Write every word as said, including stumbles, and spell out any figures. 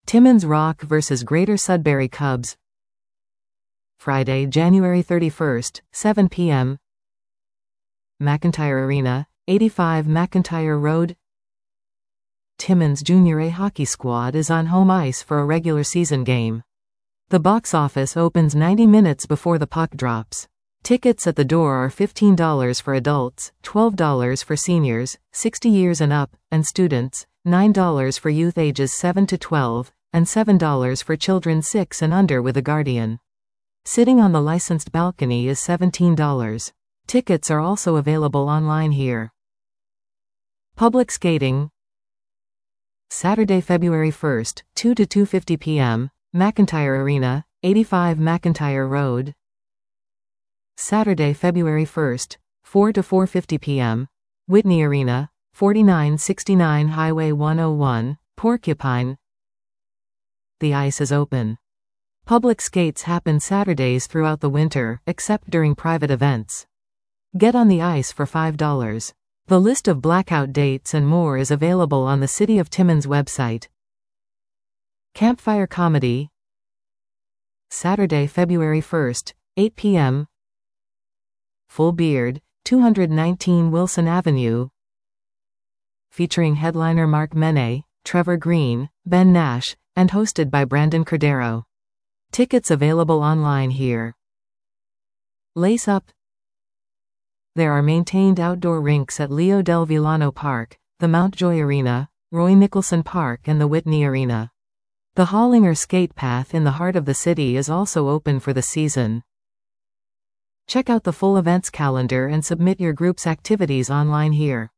Timmins Rock versus Greater Sudbury Cubs. Friday, January thirty-first, seven p m McIntyre Arena, eighty-five McIntyre Road. Timmins Junior A hockey squad is on home ice for a regular season game. The box office opens ninety minutes before the puck drops. Tickets at the door are fifteen dollars for adults, twelve dollars for seniors, sixty years and up, and students, nine dollars for youth ages seven to twelve, and seven dollars for children six and under with a guardian. Sitting on the licensed balcony is seventeen dollars. Tickets are also available online here. Public skating. Saturday, February first, two to two fifty p m McIntyre Arena, eighty-five McIntyre Road. Saturday, February first, four to four fifty p m Whitney Arena, forty-nine sixty-nine Highway one oh one, Porcupine. The ice is open. Public skates happen Saturdays throughout the winter, except during private events. Get on the ice for five dollars. The list of blackout dates and more is available on the City of Timmins website. Campfire Comedy. Saturday, February first, eight p m Full Beard, two nineteen Wilson Avenue. Featuring headliner Mark Mene, Trevor Green, Ben Nash, and hosted by Brandon Cordero. Tickets available online here. Lace Up. There are maintained outdoor rinks at Leo del Villano Park, the Mountjoy Arena, Roy Nicholson Park and the Whitney Arena. The Hollinger Skate Path in the heart of the city is also open for the season. Check out the full events calendar and submit your group's activities online here.